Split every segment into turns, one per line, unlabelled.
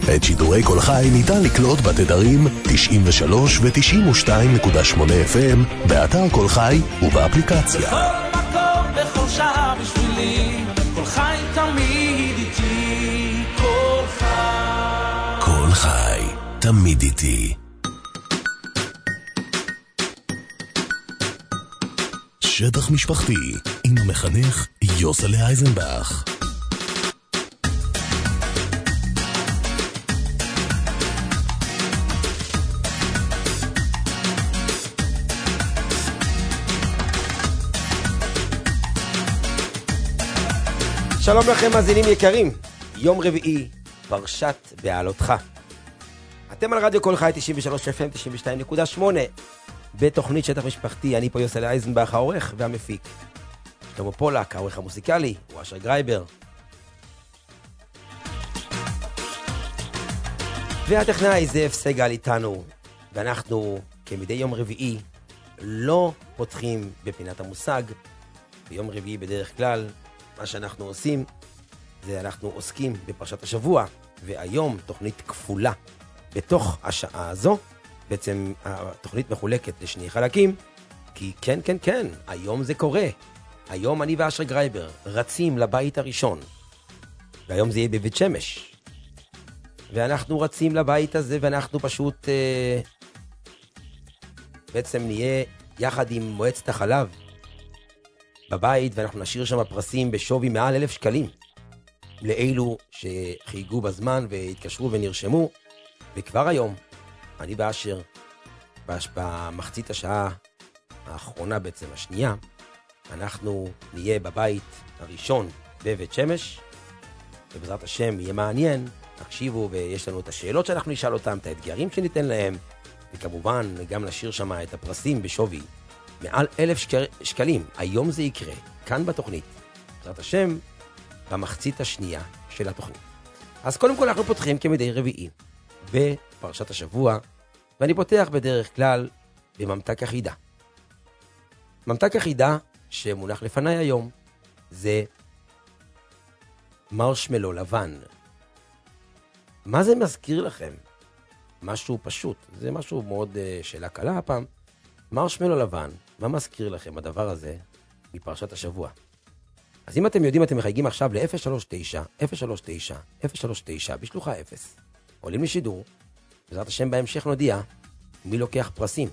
את שידורי כל חי ניתן לקלוט בתדרים 93 ו-92.8 FM, באתר כל חי ובאפליקציה.
בכל מקום, בכל שעה בשבילי, כל חי תמיד איתי, כל חי.
כל חי, תמיד איתי. שטח משפחתי עם המחנך יוסלה אייזנבך.
שלום לכם מאזינים יקרים, יום רביעי, פרשת בעלותך. אתם על רדיו כל חי 93 FM 92.8 בתוכנית שטח משפחתי. אני פה יוסלה אייזנבך, העורך והמפיק. שלמה פולק, העורך המוסיקלי, הוא אשר גרייבר. והטכנאי זאב סגל איתנו, ואנחנו כמדי יום רביעי לא פותחים בפינת המושג. ביום רביעי בדרך כלל מה שאנחנו עושים זה אנחנו עוסקים בפרשת השבוע, והיום תוכנית כפולה. בתוך השעה הזו בעצם התוכנית מחולקת לשני חלקים, כי כן, היום זה קורה. היום אני ואשר גרייבר רצים לבית הראשון, והיום זה יהיה בבית שמש, ואנחנו רצים לבית הזה, ואנחנו פשוט בעצם נהיה יחד עם מועצת החלב בבית, ואנחנו נשאיר שם פרסים בשווי מעל 1,000 שקלים לאלו שחייגו בזמן והתקשרו ונרשמו. וכבר היום אני ואשר במחצית השעה האחרונה, בעצם השנייה, אנחנו נהיה בבית הראשון בבית שמש, ובעזרת השם יהיה מעניין. תקשיבו, ויש לנו את השאלות שאנחנו נשאל אותם, את האתגרים שניתן להם, וכמובן גם נשאיר שם את הפרסים בשווי מעל 1,000 שקלים. היום זה יקרה, כאן בתוכנית, בעזרת השם, במחצית השנייה של התוכנית. אז קודם כל אנחנו פותחים כמדי רביעי בפרשת השבוע, ואני פותח בדרך כלל בממתק החידה. ממתק החידה שמונח לפניי היום זה מרשמלו לבן. מה זה מזכיר לכם? משהו פשוט, זה משהו מאוד שאלה קלה הפעם. מרשמלו לבן, מה מזכיר לכם הדבר הזה מפרשת השבוע? אז אם אתם יודעים, אתם מחייגים עכשיו ל-039-039-039 בשלוחה 0. עולים לשידור, בעזרת השם בהמשך נודיע מי לוקח פרסים.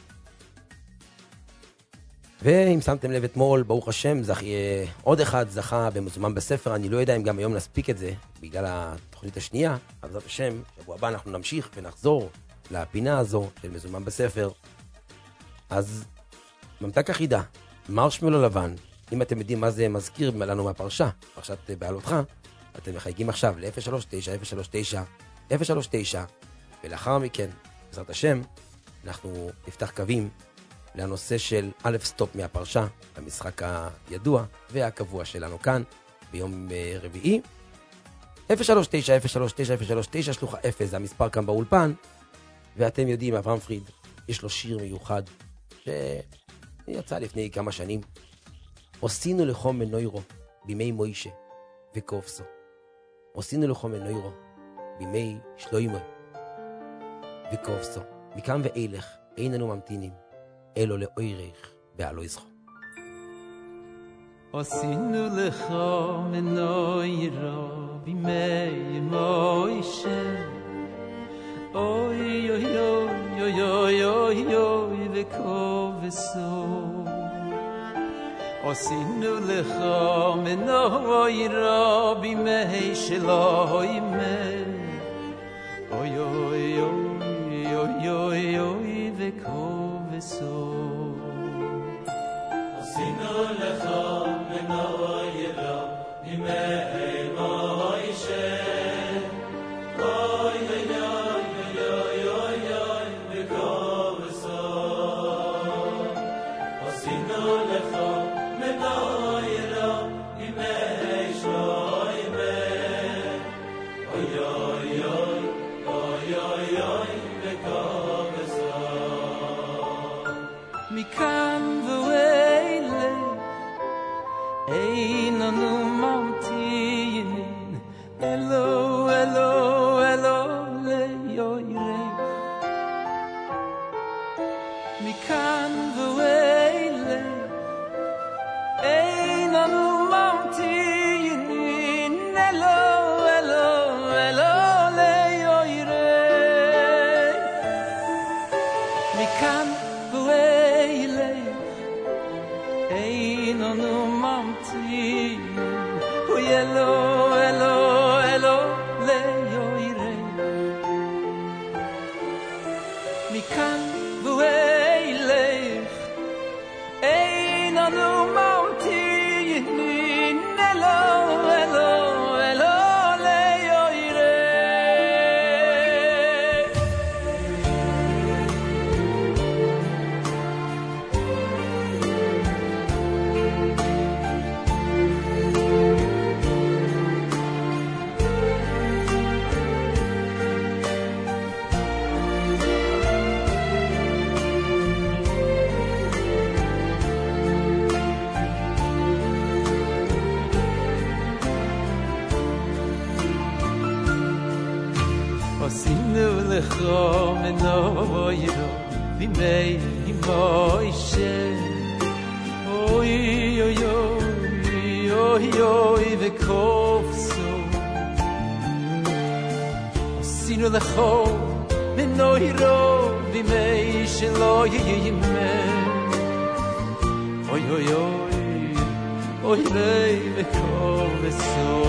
ואם שמתם לב אתמול, ברוך השם, עוד אחד זכה במזומן בספר. אני לא יודע אם גם היום נספיק את זה בגלל התוכנית השנייה, אבל בעזרת השם, שבוע הבא אנחנו נמשיך ונחזור לפינה הזו של מזומן בספר. אז ממתק החידה, מרשמלו לבן, אם אתם יודעים מה זה מזכיר לנו מהפרשה, פרשת בעלותך, אתם מחייגים עכשיו ל-039-039-039, ולאחר מכן, בעזרת השם, אנחנו נפתח קווים לנושא של א' סטופ מהפרשה, המשחק הידוע והקבוע שלנו כאן ביום רביעי. 039-039-039, שלוחה 0, זה המספר כאן באולפן. ואתם יודעים, אברהם פריד, יש לו שיר מיוחד שיצא לפני כמה שנים. עשינו לחום מנוירו בימי מוישה וקופסו. עשינו לחום מנוירו בימי שלוימו וקופסו. מכאן ואילך איננו ממתינים אלו לאוירך בעלו יזכו.
עשינו לחום מנוירו בימי מוישה, אוי אוי אוי אוי אוי אוי אוי וקובסו. עשינו לך מנוירו בימי שלוימה, אוי אוי אוי אוי אוי אוי וקובסו. עשינו לך מנוירו בימי מוישה, מכאן ואילך אין אנו ממתינים אלו אלו אלו עשינו לך מנוירו בימי מוישה אוי אוי אוי אוי אוי וקופסו עשינו לך מנוירו בימי שלא יימר אוי אוי אוי אוי לי וקופסו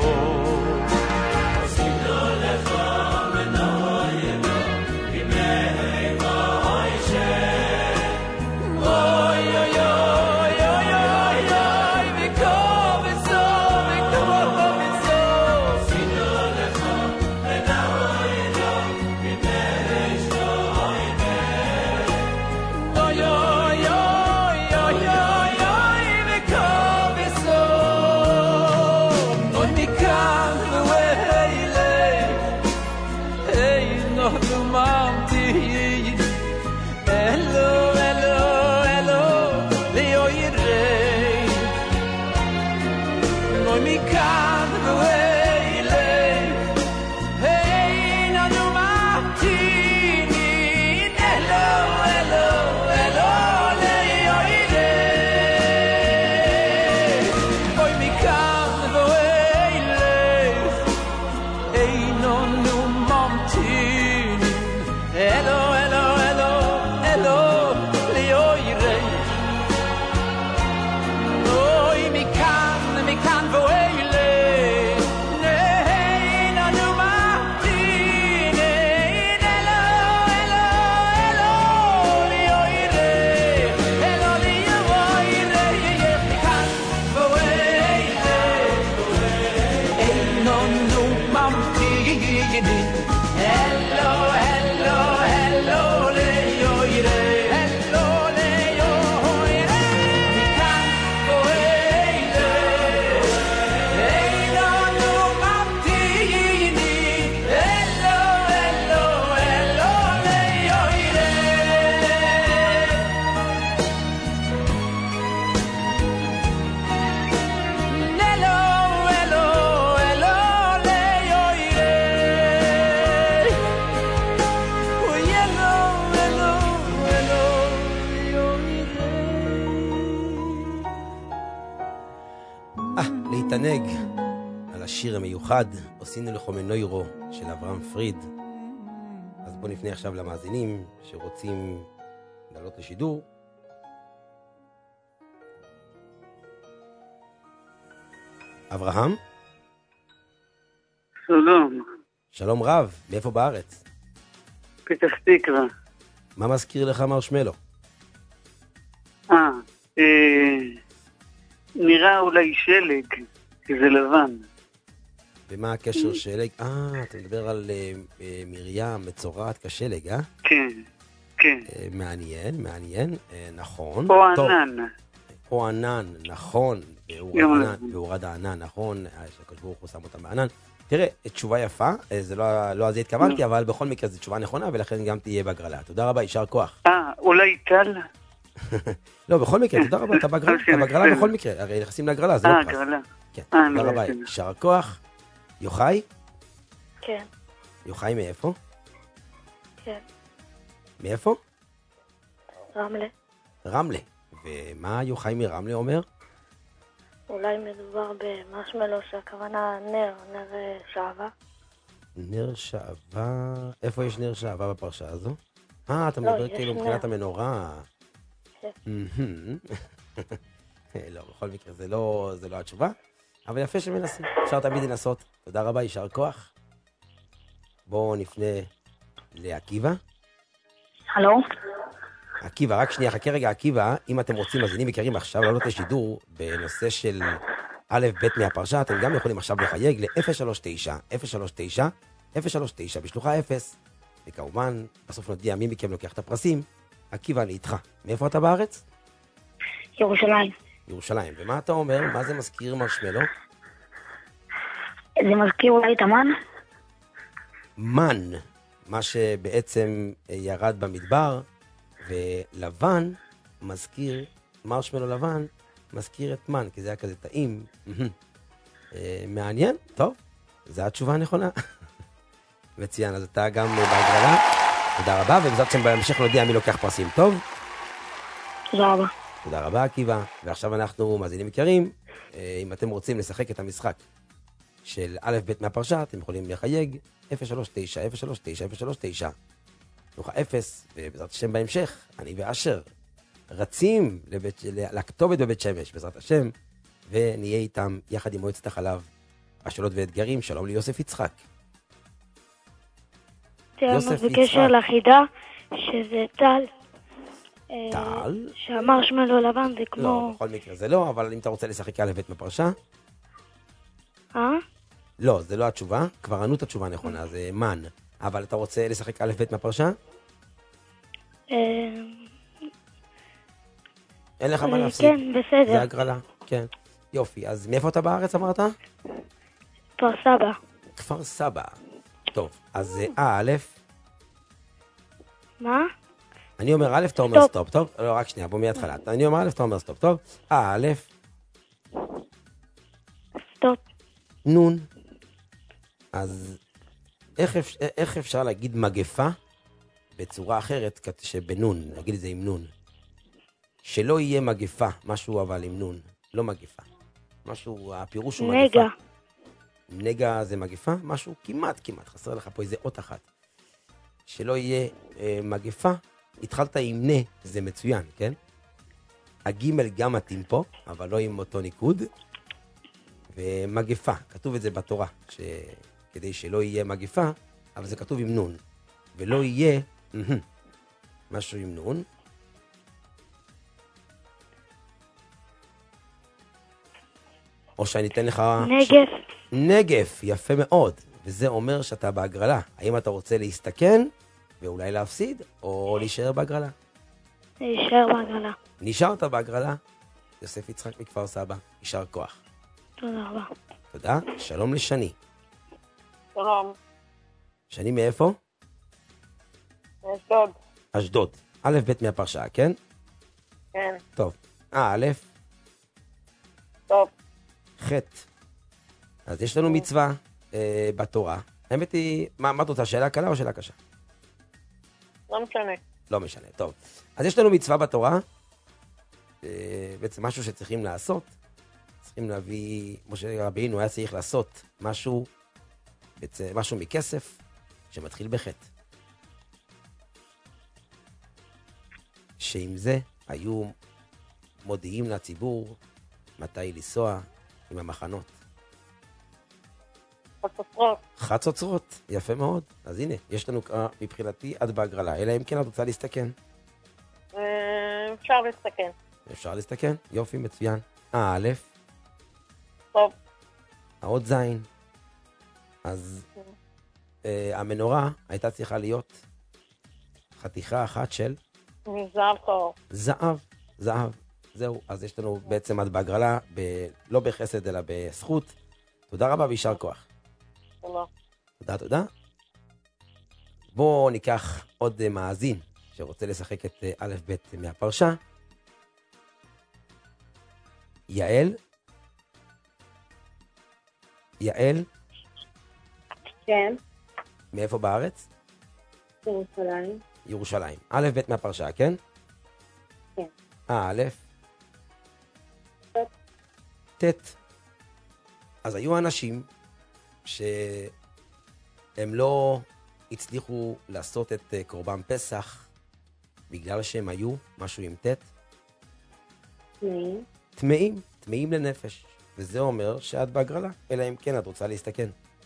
להתענג על השיר המיוחד עשינו לך מנוירו של אברהם פריד. אז בואו נפנה עכשיו למאזינים שרוצים לעלות לשידור. אברהם?
שלום.
שלום רב, מאיפה בארץ?
פתח תקווה.
מה מזכיר לך מרשמלו?
נראה אולי שלג, כי זה לבן.
ומה הקשר שלג? אתה מדבר על מרים מצורעת כשלג, אה?
כן, כן.
מעניין, מעניין, נכון.
או ענן.
או ענן, נכון. והורד הענן, נכון. שהקדוש ברוך הוא שם אותם בענן. תראה, תשובה יפה, זה לא על זה התכוונתי, אבל בכל מקרה זו תשובה נכונה, ולכן גם תהיה בהגרלה. תודה רבה, יישר כוח.
אולי טל?
לא, בכל מקרה, תודה רבה, אתה בהגרלה בכל מקרה, הרי נכנסים להגרלה, זה לא פרס.
הגרלה.
כן, תודה רבה, יישר כוח. יוחאי?
כן.
יוחאי מאיפה?
כן.
מאיפה?
רמלה.
רמלה. ומה יוחאי מרמלה אומר?
אולי מדובר במרשמלו שהכוונה נר שעבה.
נר שעבה... איפה יש נר שעבה בפרשה הזו? אתה מדבר כאילו מבחינת המנורה.
כן.
לא, בכל מקרה, זה לא התשובה, אבל יפה שמנסים. אפשר תמיד לנסות. תודה רבה, יישר כוח. בואו נפנה לעקיבא.
הלו?
עקיבא, רק שנייה, חכה רגע, עקיבא, אם אתם רוצים, מאזינים יקרים עכשיו לעלות לשידור בנושא של א' ב' מהפרשה, אתם גם יכולים עכשיו לחייג ל-039-039-039 בשלוחה 0, וכמובן, בסוף נודיע מי מכם לוקח את הפרסים. עקיבא, אני איתך. מאיפה אתה בארץ?
ירושלים.
ירושלים. ומה אתה אומר? מה זה מזכיר מרשמלו?
זה מזכיר אולי את המן?
מן, מה שבעצם ירד במדבר, ולבן מזכיר, מרשמלו לבן, מזכיר את מן, כי זה היה כזה טעים. מעניין, טוב, זו התשובה הנכונה. מצוין, אז אתה גם בהגרלה. תודה רבה, ובעזרת השם בהמשך נודיע מי לוקח פרסים, טוב?
תודה רבה.
תודה רבה, עקיבא. ועכשיו אנחנו, מאזינים יקרים, אם אתם רוצים לשחק את המשחק של א' ב' מהפרשה, אתם יכולים לחייג 039, 039, 039, נוחה 0, ובעזרת השם בהמשך, אני ואשר רצים לכתובת בבית שמש, בעזרת השם, ונהיה איתם יחד עם מועצת החלב, השאלות ואתגרים. שלום ליוסף יצחק. יוסף
בקשר
יצחק.
לחידה, שזה טל.
טל?
שהמרשמלו לבן זה כמו...
לא, בכל מקרה זה לא, אבל אם אתה רוצה לשחק א' ב' מהפרשה, לא, זה לא התשובה, כבר ענו את התשובה הנכונה, זה מן. אבל אתה רוצה לשחק א' ב' מהפרשה? אין לך מה להפסיד.
כן, בסדר.
זה הגרלה, כן. יופי, אז מאיפה אתה בארץ אמרת?
כפר סבא.
כפר סבא. טוב, אז א',
מה?
אני אומר א', אתה אומר סטופ, טוב? לא, רק שנייה, בוא מההתחלה. אני אומר א', אתה אומר סטופ, טוב? א',
סטופ.
נון. אז איך אפשר להגיד מגפה בצורה אחרת שבנון, נגיד את זה עם נון? שלא יהיה מגפה, משהו אבל עם נון, לא מגפה. משהו, הפירוש הוא מגפה.
נגע.
נגע זה מגפה? משהו כמעט, חסר לך פה איזה אות אחת. שלא יהיה מגפה, התחלת עם נה, זה מצוין, כן? הגימל גם מתאים פה, אבל לא עם אותו ניקוד. ומגפה, כתוב את זה בתורה, כדי שלא יהיה מגפה, אבל זה כתוב עם נון. ולא יהיה משהו עם נון. או שאני אתן לך...
נגף.
נגף, יפה מאוד. וזה אומר שאתה בהגרלה. האם אתה רוצה להסתכן ואולי להפסיד, או להישאר בהגרלה?
להישאר בהגרלה.
נשארת בהגרלה. יוסף יצחק מכפר סבא, יישר כוח.
תודה רבה.
תודה. שלום לשני.
שלום.
שני מאיפה?
אשדוד.
אשדוד. א' ב' מהפרשה, כן?
כן.
טוב. א',
טוב.
ח'. אז יש לנו מצווה בתורה. האמת היא, מה את רוצה, שאלה קלה או שאלה קשה?
לא משנה.
לא משנה, טוב. אז יש לנו מצווה בתורה, בעצם משהו שצריכים לעשות. צריכים להביא, משה רבינו היה צריך לעשות משהו, בעצם משהו מכסף שמתחיל בחטא. שעם זה היו מודיעים לציבור מתי לנסוע עם המחנות.
חצוצרות.
חצוצרות, יפה מאוד. אז הנה, יש לנו מבחינתי עד בהגרלה, אלא אם כן את רוצה להסתכן.
אפשר להסתכן.
אפשר להסתכן? יופי, מצוין. א',
טוב.
האות זין. אז המנורה הייתה צריכה להיות חתיכה אחת של
מזהב טוב.
זהב. זהו, אז יש לנו בעצם עד בהגרלה, לא בחסד אלא בזכות. תודה רבה ויישר כוח.
תודה.
תודה. בואו ניקח עוד מאזין שרוצה לשחק את א' ב' מהפרשה. יעל? יעל?
כן,
מאיפה בארץ?
ירושלים.
ירושלים. א' ב' מהפרשה, כן?
כן.
א', ט'. אז היו אנשים שהם לא הצליחו לעשות את קורבן פסח בגלל שהם היו משהו עם ט'. טמאים לנפש. וזה אומר שאת בהגרלה, אלא אם כן את רוצה להסתכן.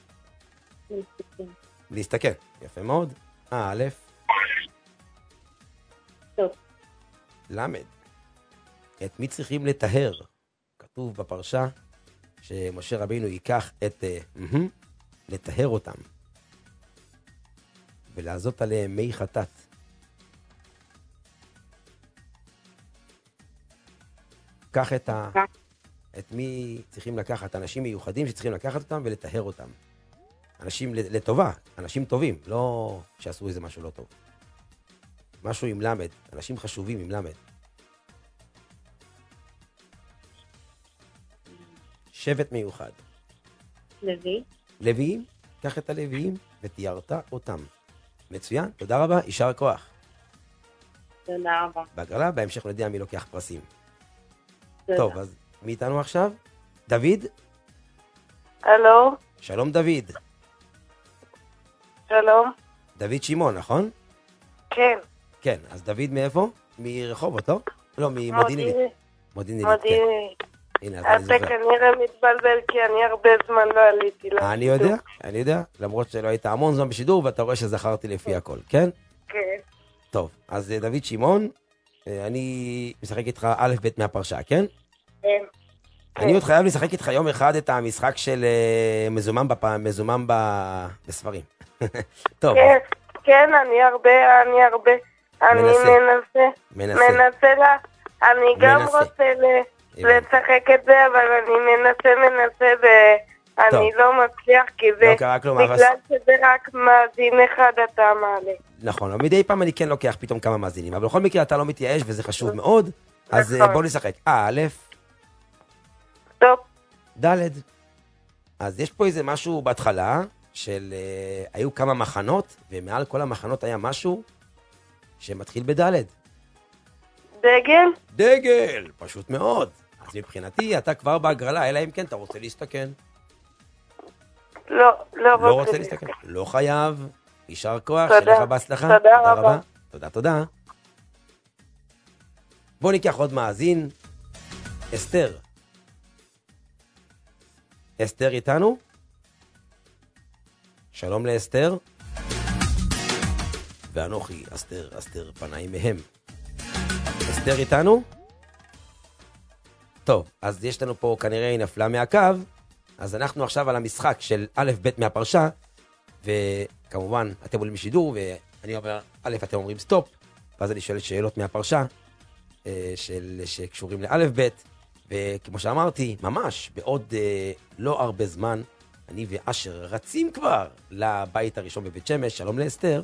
להסתכן, יפה מאוד. א',
טוב.
למד. את מי צריכים לטהר? כתוב בפרשה שמשה רבינו ייקח את לטהר אותם ולעזות עליהם מי חטאת. קח את מי צריכים לקחת, אנשים מיוחדים שצריכים לקחת אותם ולטהר אותם. אנשים לטובה, אנשים טובים, לא שעשו איזה משהו לא טוב. משהו עם למד, אנשים חשובים עם למד. שבט מיוחד.
לוי.
לוויים, קח את הלוויים ותיארת אותם. מצוין, תודה רבה, יישר כוח.
תודה רבה.
בהגרלה, בהמשך נדע מי לוקח פרסים.
תודה.
טוב, אז מי איתנו עכשיו? דוד?
הלו,
שלום דוד.
שלום.
דוד שמעון, נכון?
כן,
כן, אז דוד מאיפה? מרחובות, לא? לא, ממודיעין עילית. מודיעין עילית, כן.
מודיעין.
הנה, אז אני
אתה
זוכר.
כנראה מתבלבל כי אני הרבה זמן לא עליתי לשידור.
אני יודע, למרות שלא היית המון זמן בשידור, ואתה רואה שזכרתי לפי הכל, כן?
כן.
טוב, אז דוד שמעון, אני משחק איתך א' ב' מהפרשה, כן?
כן.
אני עוד חייב לשחק איתך יום אחד את המשחק של מזומן בספרים. טוב,
כן, כן, אני מנסה לה, אני גם
מנסה.
רוצה לשחק את זה, אבל אני מנסה ואני לא מצליח כי זה
לא קרה כלום, אבל...
בגלל שזה רק מאזין אחד אתה מעלה.
נכון, אבל מדי פעם אני כן לוקח פתאום כמה מאזינים, אבל בכל מקרה אתה לא מתייאש וזה חשוב מאוד, אז
נכון.
בוא נשחק. א',
טוב,
ד'. אז יש פה איזה משהו בהתחלה, של היו כמה מחנות, ומעל כל המחנות היה משהו שמתחיל בד'.
דגל?
דגל, פשוט מאוד. אז מבחינתי אתה כבר בהגרלה, אלא אם כן אתה רוצה להסתכן.
לא
לא
רוצה
רוצה להסתכן. לא חייב. יישר כוח,
תודה.
שיהיה לך בהצלחה.
תודה רבה.
תודה. בוא ניקח עוד מאזין. אסתר. אסתר איתנו? שלום לאסתר. ואנוכי, אסתר פניים מהם. אסתר איתנו? טוב, אז יש לנו פה כנראה היא נפלה מהקו, אז אנחנו עכשיו על המשחק של א' ב' מהפרשה, וכמובן אתם עולים בשידור, ואני אומר א', אתם אומרים סטופ, ואז אני שואל שאלות מהפרשה, שקשורים לא' ב', וכמו שאמרתי, ממש בעוד לא הרבה זמן, אני ואשר רצים כבר לבית הראשון בבית שמש. שלום לאסתר.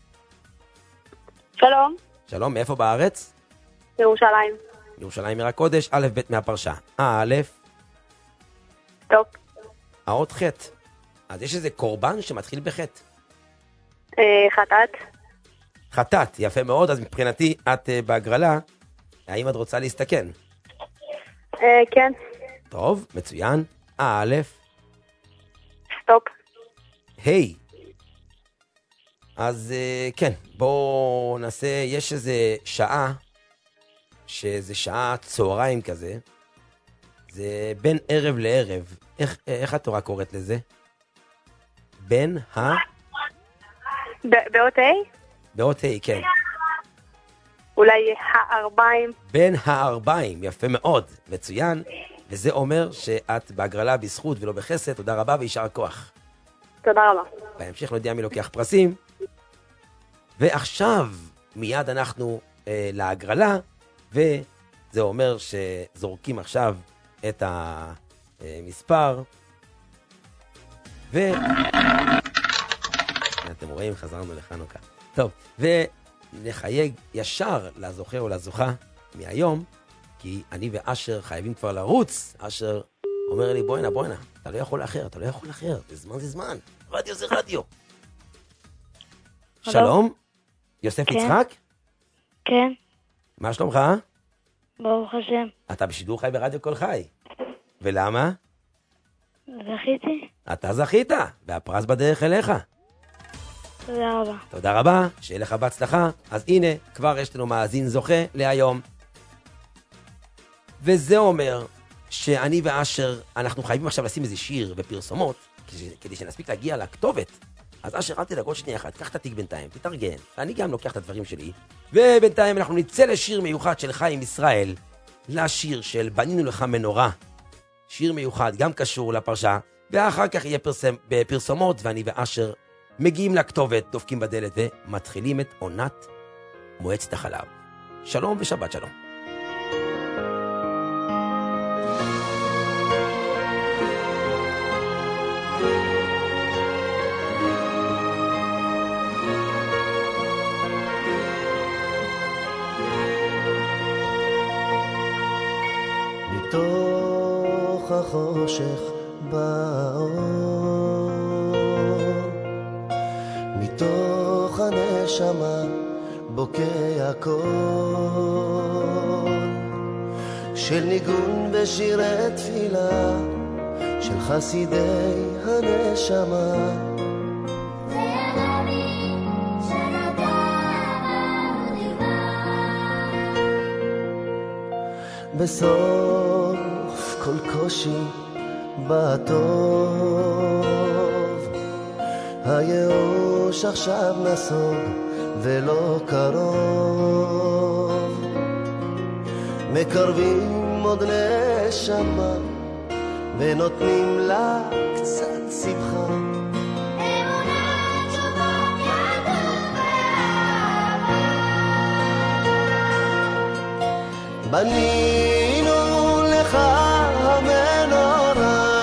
שלום.
שלום, מאיפה בארץ?
ירושלים.
ירושלים עיר הקודש, א' ב' מהפרשה. א',
טוב.
האות ח'. אז יש איזה קורבן שמתחיל בח'.
חטאת.
חטאת, יפה מאוד, אז מבחינתי את בהגרלה, האם את רוצה להסתכן?
כן.
טוב, מצוין. א',
סטופ.
היי. אז כן, בואו נעשה, יש איזה שעה, שזה שעה צהריים כזה, זה בין ערב לערב. איך התורה קוראת לזה? בין
באות A?
באות ה', כן.
אולי הערביים.
בין הערביים, יפה מאוד, מצוין. וזה אומר שאת בהגרלה בזכות ולא בחסד. תודה רבה ויישר כוח.
תודה רבה.
בהמשך לא יודע מי לוקח פרסים. ועכשיו מיד אנחנו להגרלה, וזה אומר שזורקים עכשיו את המספר, אתם רואים, חזרנו לחנוכה. טוב, ונחייג ישר לזוכה או לזוכה מהיום, כי אני ואשר חייבים כבר לרוץ. אשר אומר לי, בואנה, אתה לא יכול לאחר, זה זמן, רדיו זה רדיו. שלום, יוסף יצחק?
כן,
מה שלומך?
ברוך השם.
אתה בשידור חי ברדיו כל חי. ולמה?
זכיתי?
אתה זכית, והפרס בדרך אליך.
תודה רבה.
תודה רבה, שיהיה לך בהצלחה. אז הנה, כבר יש לנו מאזין זוכה להיום. וזה אומר שאני ואשר, אנחנו חייבים עכשיו לשים איזה שיר ופרסומות, כדי שנספיק להגיע לכתובת. אז אשר, אל תדאג עוד שנייה אחת, קח את התיק בינתיים, תתארגן. אני גם לוקח את הדברים שלי. ובינתיים אנחנו נצא לשיר מיוחד של חיים ישראל, לשיר של בנינו לך מנורה. שיר מיוחד, גם קשור לפרשה, ואחר כך יהיה בפרסומות, ואני ואשר מגיעים לכתובת, דופקים בדלת ומתחילים את עונת מועצת החלב. שלום ושבת שלום.
מתוך החושך באור מתוך הנשמה בוקע קול של ניגון ושירי תפילה של חסידי הנשמה. בסוף כל קושי בטוב, הייאוש עכשיו נסוג ולא קרוב, מקרבים עוד נשמה ונותנים לה קצת שמחה. בנינו לך המנורה,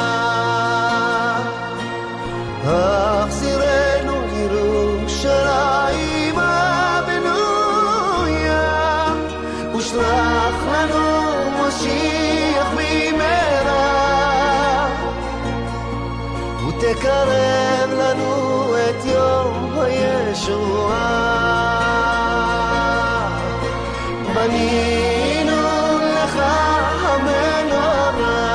החזירנו ירושלים הבנויה, ושלח לנו משיח במהרה, ותקרב לנו את יום הישועה. בנינו לך המנורה,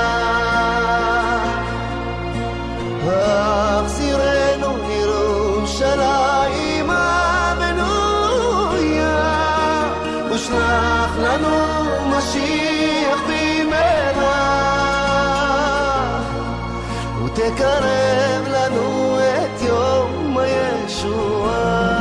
החזירנו לירושלים הבנויה, ושלח לנו משיח במהרה, ותקרב לנו את יום הישועה.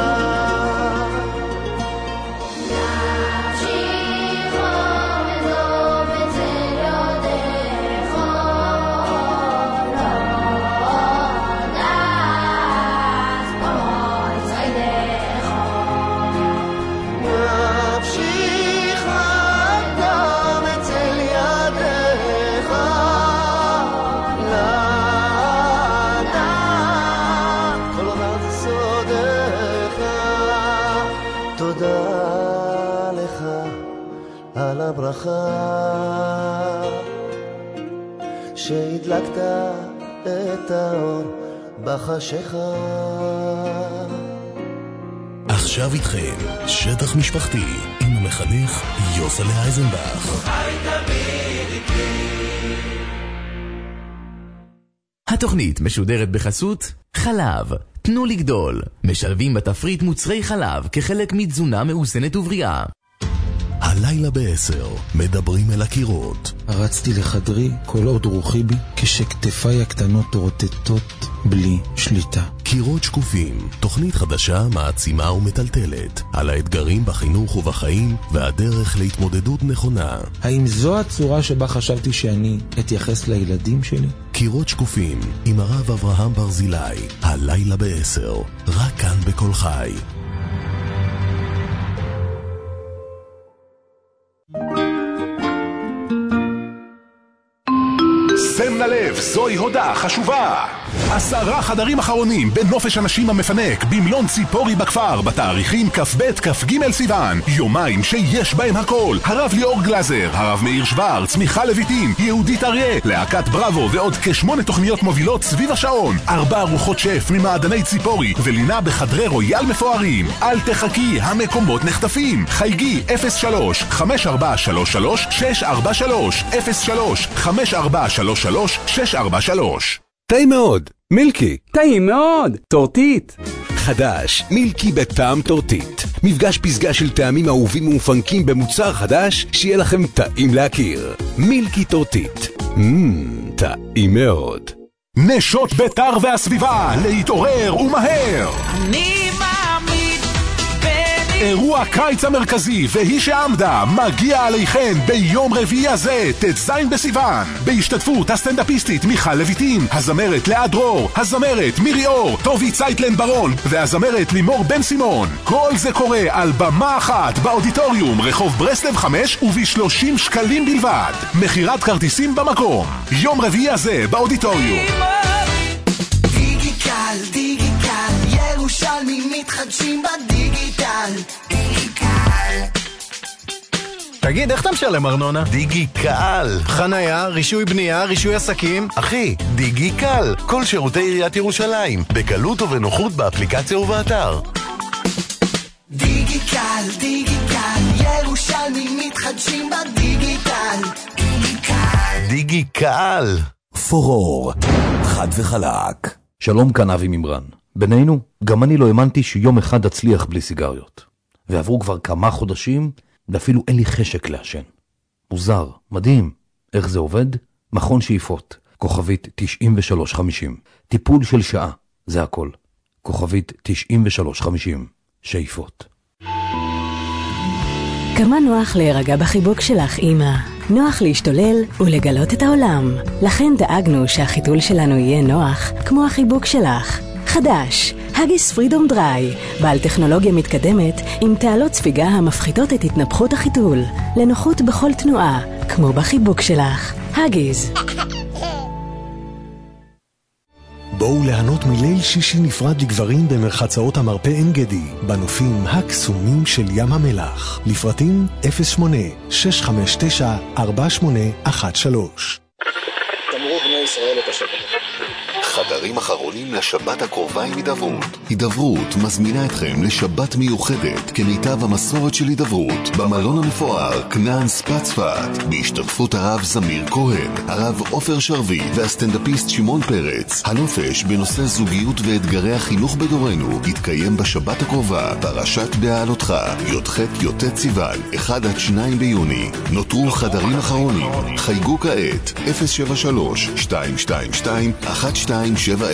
הברכה שהדלקת את האור בחשיכה.
עכשיו איתכם שטח משפחתי עם המחנך יוסלה אייזנבך.
התוכנית משודרת בחסות חלב תנו לגדול, משלבים בתפריט מוצרי חלב כחלק מתזונה מאוזנת ובריאה.
הלילה ב10 מדברים אל הקירות.
רצתי לחדרי כל עוד רוחי בי, כשכתפיי הקטנות רוטטות בלי שליטה.
קירות שקופים, תוכנית חדשה מעצימה ומטלטלת על האתגרים בחינוך ובחיים והדרך להתמודדות נכונה.
האם זו הצורה שבה חשבתי שאני אתייחס לילדים שלי?
קירות שקופים עם הרב אברהם ברזילי, הלילה ב10, רק כאן בכל חי.
שם ללב, זוהי הודעה חשובה. 10 חדרים אחרונים בנופש הנשים המפנק במלון ציפורי בכפר בתאריכים כ"ב כ"ג סיוון, יומיים שיש בהם הכל. הרב ליאור גלזר, הרב מאיר שוורץ, מיכל לויטין, יהודית אריה, להקת בראבו ועוד כ8 תוכניות מובילות סביב השעון, 4 ארוחות שף ממעדני ציפורי ולינה בחדרי רויאל מפוארים. אל תחכי, המקומות נחטפים. חייגי 03-5433-643
טעים מאוד, מילקי.
טעים מאוד, טורטית.
חדש, מילקי בטעם טורטית. מפגש פסגה של טעמים אהובים ומפנקים במוצר חדש שיהיה לכם טעים להכיר. מילקי טורטית. טעים מאוד.
נשות ביתר והסביבה, להתעורר ומהר.
אני מאמין
אירוע קיץ המרכזי והיא שעמדה מגיע עליכן ביום רביעי הזה, ט"ז בסיוון, בהשתתפות הסטנדאפיסטית מיכל לויטין, הזמרת לאה דרור, הזמרת מירי אור, טובי צייטלן ברון והזמרת לימור בן סימון. כל זה קורה על במה אחת באודיטוריום רחוב ברסלב 5 וב30 שקלים בלבד. מחירת כרטיסים במקום. יום רביעי הזה באודיטוריום.
דיגיטל, דיגיטל, ירושלמים מתחדשים בדיגיטל. דיגיטל. תגיד, איך אתה משלם ארנונה?
דיגי קל.
חנייה, רישוי בנייה, רישוי עסקים.
אחי, דיגי קל. כל שירותי עיריית ירושלים. בקלות ובנוחות באפליקציה ובאתר.
דיגיטל, דיגיטל, ירושלמים מתחדשים בדיגיטל. דיגיטל.
דיגיטל.
פורור, חד וחלק.
שלום, כאן אבי ממרן. בינינו, גם אני לא האמנתי שיום אחד אצליח בלי סיגריות. ועברו כבר כמה חודשים, ואפילו אין לי חשק לעשן. מוזר, מדהים. איך זה עובד? מכון שאיפות, כוכבית 9350. טיפול של שעה, זה הכל. כוכבית 9350. שאיפות.
כמה נוח להירגע בחיבוק שלך, אמא. נוח להשתולל ולגלות את העולם. לכן דאגנו שהחיתול שלנו יהיה נוח, כמו החיבוק שלך. חדש, הגיס פרידום דריי, בעל טכנולוגיה מתקדמת עם תעלות ספיגה המפחיתות את התנפחות החיתול, לנוחות בכל תנועה, כמו בחיבוק שלך. הגיס.
בואו ליהנות מליל שישי נפרד לגברים במרחצאות המרפא עין גדי, בנופים הקסומים של ים המלח. לפרטים 08-659-4813.
תמרו בני ישראל את השבת. חדרים אחרונים לשבת הקרובה עם הידברות. הידברות מזמינה אתכם לשבת מיוחדת כמיטב המסורת של הידברות במלון המפואר כנען ספא צפת, בהשתתפות הרב זמיר כהן, הרב עופר שרביט והסטנדאפיסט שמעון פרץ. הנופש בנושא זוגיות ואתגרי החינוך בדורנו יתקיים בשבת הקרובה פרשת בהעלותך, י"ח י"ט סיוון, 1-2 ביוני. נותרו חדרים אחרונים. חייגו כעת 073-222-1270.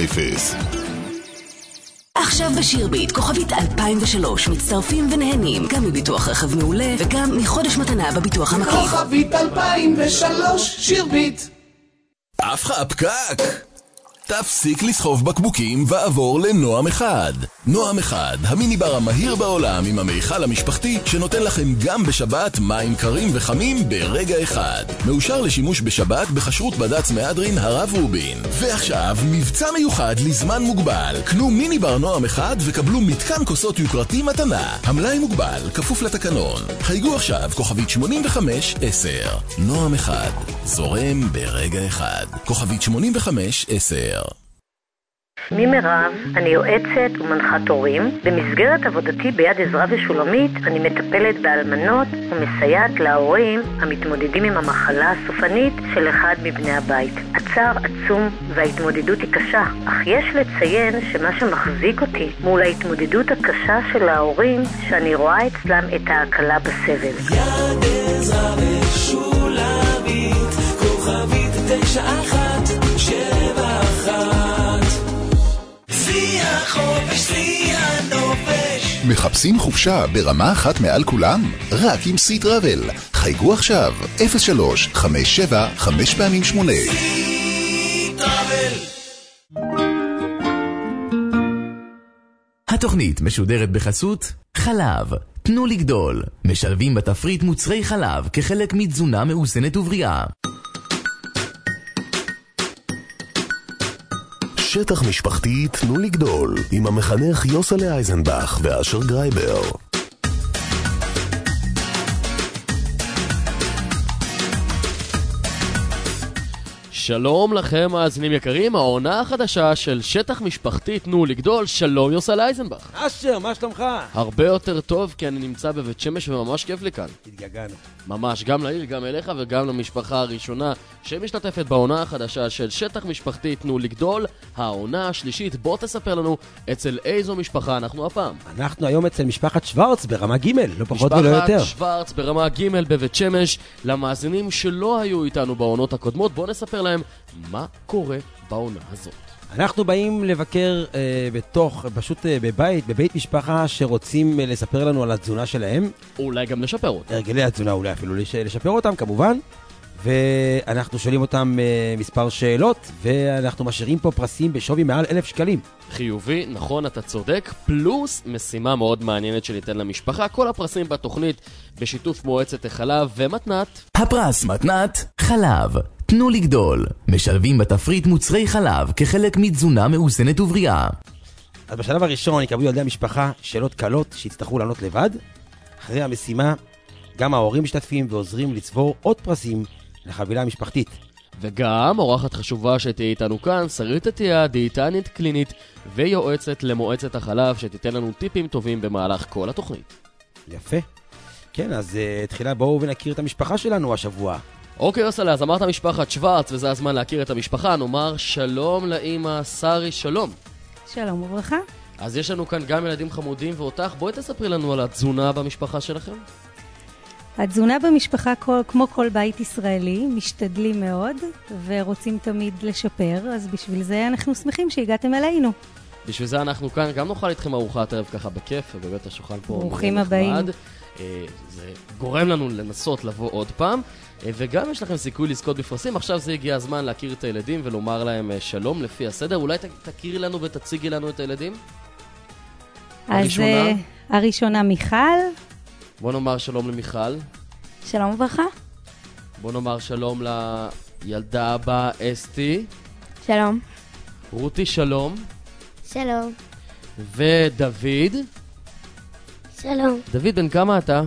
עכשיו בשירביט, כוכבית 2003, מצטרפים ונהנים גם מביטוח רכב מעולה וגם מחודש מתנה בביטוח המקיף.
כוכבית 2003, שירביט.
אף לך הפקק! תפסיק לסחוב בקבוקים ועבור לנועם אחד. נועם אחד, המיניבר המהיר בעולם עם המיכל המשפחתי שנותן לכם גם בשבת מים קרים וחמים ברגע אחד. מאושר לשימוש בשבת בחשרות בד"ץ מהדרין הרב רובין. ועכשיו מבצע מיוחד לזמן מוגבל. קנו מיניבר נועם אחד וקבלו מתקן כוסות יוקרתי מתנה. המלאי מוגבל, כפוף לתקנון. חייגו עכשיו כוכבית 8510. נועם אחד, זורם ברגע אחד. כוכבית 8510.
שמי מירב, אני יועצת ומנחת הורים. במסגרת עבודתי ביד עזרא ושולמית אני מטפלת באלמנות ומסייעת להורים המתמודדים עם המחלה הסופנית של אחד מבני הבית. הצער עצום וההתמודדות היא קשה, אך יש לציין שמה שמחזיק אותי מול ההתמודדות הקשה של ההורים שאני רואה אצלם את ההקלה בסבל.
יד עזרא ושולמית, כוכבית 9171.
מחפשים חופשה ברמה אחת מעל כולם? רק עם סי טראבל. חייגו עכשיו 03-57-5x8.
סי טראבל.
התוכנית משודרת בחסות חלב, תנו לגדול. משלבים בתפריט מוצרי חלב כחלק מתזונה מאוזנת ובריאה.
שטח משפחתי תנו לגדול, עם המחנך יוסלה אייזנבך ואשר גרייבר.
שלום לכם מאזינים יקרים, העונה החדשה של שטח משפחתי תנו לגדול. שלום יוסלה אייזנבך.
אשר, מה שלומך?
הרבה יותר טוב כי אני נמצא בבית שמש וממש כיף לי כאן.
התגעגענו.
ממש, גם לעיר, גם אליך וגם למשפחה הראשונה שמשתתפת בעונה החדשה של שטח משפחתי תנו לגדול. העונה השלישית, בוא תספר לנו אצל איזו משפחה אנחנו הפעם.
אנחנו היום אצל משפחת שוורץ ברמה ג', לא פחות ולא יותר.
משפחת שוורץ ברמה ג' בבית שמש. למאזינים שלא היו איתנו בעונות הקודמות, בוא נספר להם מה קורה בעונה הזאת.
אנחנו באים לבקר בבית משפחה שרוצים לספר לנו על התזונה שלהם.
אולי גם לשפר אותם.
הרגלי התזונה, אולי אפילו לשפר אותם כמובן. ואנחנו שואלים אותם מספר שאלות, ואנחנו משאירים פה פרסים בשווי מעל 1,000 שקלים.
חיובי, נכון, אתה צודק, פלוס משימה מאוד מעניינת שניתן למשפחה. כל הפרסים בתוכנית בשיתוף מועצת החלב ומתנת.
הפרס מתנת חלב, תנו לגדול. משלבים בתפריט מוצרי חלב כחלק מתזונה מאוזנת ובריאה.
אז בשלב הראשון יקבלו ילדי המשפחה שאלות קלות שיצטרכו לענות לבד. אחרי המשימה גם ההורים משתתפים ועוזרים לצבור עוד פרסים לחבילה משפחתית.
וגם אורחת חשובה שתהיה איתנו כאן, שרית עטיה, דיאטנית קלינית ויועצת למועצת החלב, שתיתן לנו טיפים טובים במהלך כל התוכנית.
יפה. כן, אז תחילה בואו ונכיר את המשפחה שלנו השבוע.
אוקיי, יוסלה, אז אמרת משפחת שוורץ, וזה הזמן להכיר את המשפחה. נאמר שלום לאמא שרי, שלום.
שלום וברכה.
אז יש לנו כאן גם ילדים חמודים ואותך. בואי תספרי לנו על התזונה במשפחה שלכם.
התזונה במשפחה, כמו כל בית ישראלי, משתדלים מאוד ורוצים תמיד לשפר, אז בשביל זה אנחנו שמחים שהגעתם אלינו.
בשביל זה אנחנו כאן, גם נאכל איתכם ארוחת ערב ככה בכיף, ובאמת השולחן פה
ברוכים הבאים.
זה גורם לנו לנסות לבוא עוד פעם, וגם יש לכם סיכוי לזכות בפרסים. עכשיו זה הגיע הזמן להכיר את הילדים ולומר להם שלום לפי הסדר. אולי תכירי לנו ותציגי לנו את הילדים?
אז הראשונה מיכל.
בוא נאמר שלום למיכל.
שלום וברכה.
בוא נאמר שלום לילדה הבאה אסתי.
שלום.
רותי שלום.
שלום.
ודוד.
שלום.
דוד, בן כמה אתה?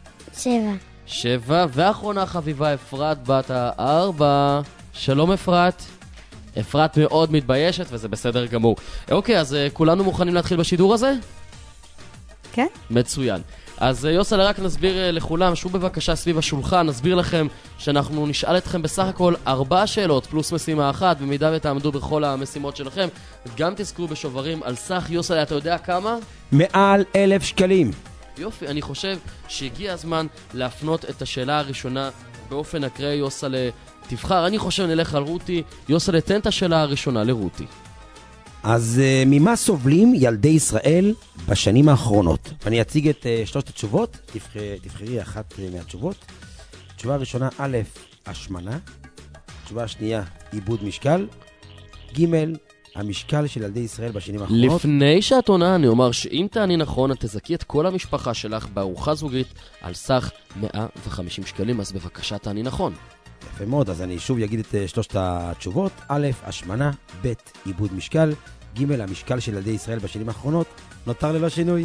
7.
ואחרונה חביבה אפרת בת 4. שלום אפרת. אפרת מאוד מתביישת וזה בסדר גמור. אוקיי, אז כולנו מוכנים להתחיל בשידור הזה?
כן.
מצוין. אז יוסלה, רק נסביר לכולם, שוב בבקשה סביב השולחן, נסביר לכם שאנחנו נשאל אתכם בסך הכל 4 שאלות פלוס משימה אחת, במידה ותעמדו בכל המשימות שלכם. גם תזכרו בשוברים על סך, יוסלה, אתה יודע כמה?
מעל 1,000 שקלים.
יופי, אני חושב שהגיע הזמן להפנות את השאלה הראשונה באופן אקראי. יוסלה, תבחר, אני חושב נלך על רותי. יוסלה, תן את השאלה הראשונה לרותי.
אז ממה סובלים ילדי ישראל בשנים האחרונות? אני אציג את 3 התשובות, תבחרי אחת מהתשובות. תשובה הראשונה, א', השמנה. תשובה השנייה, איבוד משקל. ג', המשקל של ילדי ישראל בשנים האחרונות.
לפני שאת עונה, אני אומר שאם תעני נכון, את תזכי את כל המשפחה שלך בארוחה זוגית על סך 150 שקלים, אז בבקשה תעני נכון.
יפה מאוד, אז אני שוב אגיד את 3 התשובות. א', השמנה, ב', איבוד משקל, ג', המשקל של ילדי ישראל בשנים האחרונות. נותר ללא שינוי.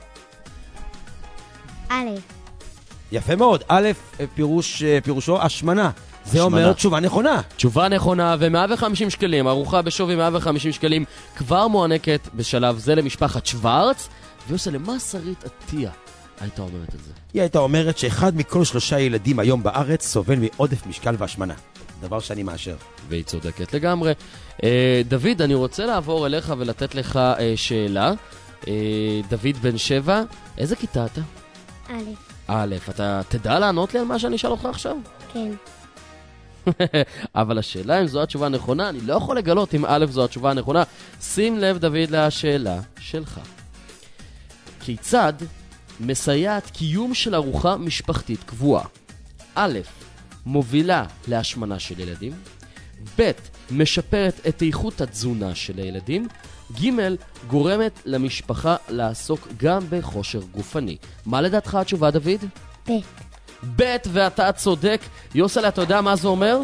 א'.
יפה מאוד, א', פירושו השמנה. זה אומר תשובה נכונה.
תשובה נכונה, ו150 שקלים, ארוחה בשווי 150 שקלים, כבר מוענקת בשלב זה למשפחת שוורץ. ויוסה, למה שרית עטיה הייתה אומרת את זה?
היא הייתה אומרת שאחד מכל 3 ילדים היום בארץ סובל מעודף משקל והשמנה. דבר שאני מאשר.
והיא צודקת לגמרי. דוד, אני רוצה לעבור אליך ולתת לך שאלה. דוד בן 7, איזה כיתה אתה? א'. אתה תדע לענות לי על מה שאני אשאל אותך עכשיו?
כן.
אבל השאלה אם זו התשובה הנכונה, אני לא יכול לגלות אם א' זו התשובה הנכונה. שים לב דוד לשאלה שלך. כיצד מסייעת קיום של ארוחה משפחתית קבועה? א', מובילה להשמנה של ילדים. ב', משפרת את איכות התזונה של הילדים. ג', גורמת למשפחה לעסוק גם בכושר גופני. מה לדעתך התשובה, דוד? ב', ואתה צודק. יוסלה, אתה יודע מה זה אומר?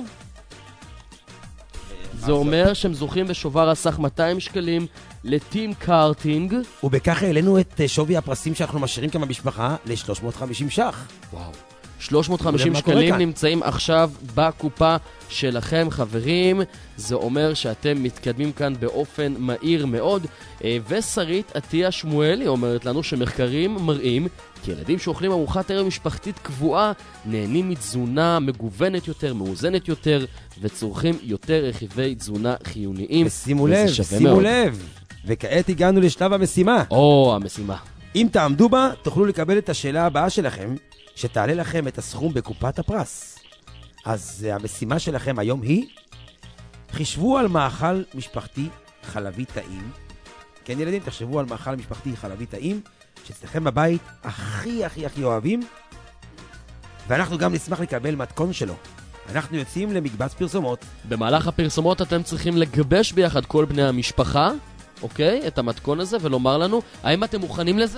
זה אומר שהם זוכים בשובר הסך 200 שקלים לטים קארטינג.
ובכך העלינו את שווי הפרסים שאנחנו משאירים כמה משפחה ל-350 שח.
וואו. 350 שקלים נמצאים עכשיו בקופה שלכם, חברים. זה אומר שאתם מתקדמים כאן באופן מהיר מאוד. ושרית עטיה שמואלי אומרת לנו שמחקרים מראים כי ילדים שאוכלים ארוחת ערב משפחתית קבועה נהנים מתזונה מגוונת יותר, מאוזנת יותר, וצורכים יותר רכיבי תזונה חיוניים.
ושימו לב, וכעת הגענו לשלב המשימה.
המשימה.
אם תעמדו בה, תוכלו לקבל את השאלה הבאה שלכם, שתעלה לכם את הסכום בקופת הפרס. אז המשימה שלכם היום היא, חישבו על מאכל משפחתי חלבי טעים. כן ילדים, תחשבו על מאכל משפחתי חלבי טעים, שאצלכם בבית הכי אוהבים, ואנחנו גם נשמח לקבל מתכון שלו. אנחנו יוצאים למקבץ פרסומות.
במהלך הפרסומות אתם צריכים לגבש ביחד כל בני המשפחה, אוקיי? את המתכון הזה, ולומר לנו, האם אתם מוכנים לזה?